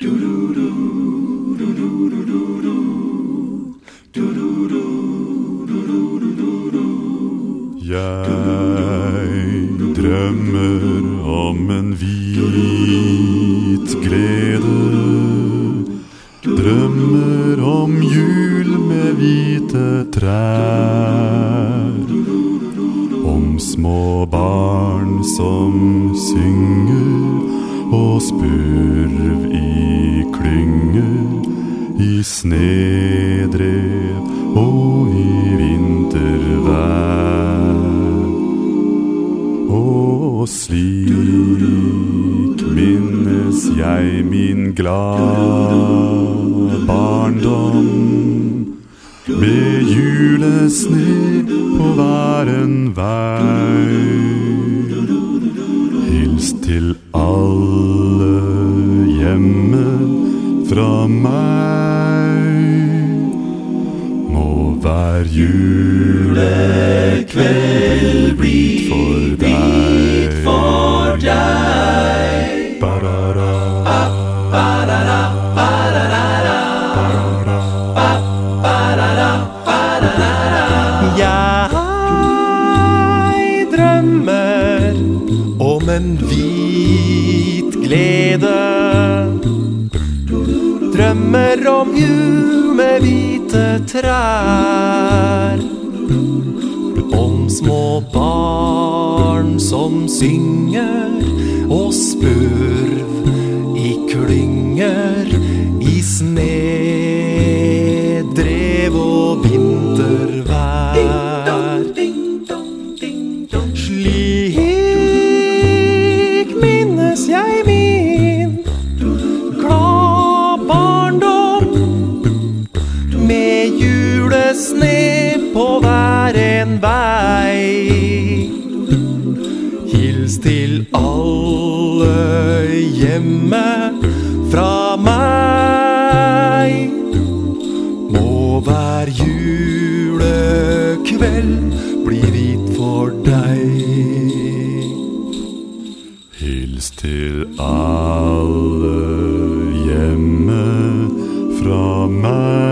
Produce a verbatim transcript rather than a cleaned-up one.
drømmer om en hvit glede, drømmer om jul med hvite trær, om små barn som synger og spurv i klynger, i snedrev og i vintervær. Og slik minnes jeg min glad barndom, med julesne på hver en vei. Hils til alle hjemme fra meg, må hver julekveld bli for deg, for deg. Ba-da-da, ba-da-da, ba-da-da, ba-da-da, ba-da-da, ba-da-da. Jeg drømmer om en hvit glede, drømmer om jul med hvite trær, om små barn som synger og spurv i klynger, i snedrev og vintervær. Slik minnes jeg min glad barndom, med julesne på hver en vei. Hils til alle hjemme fra meg, må hver julekveld bli hvit for deg. Hils til alle hjemme fra meg,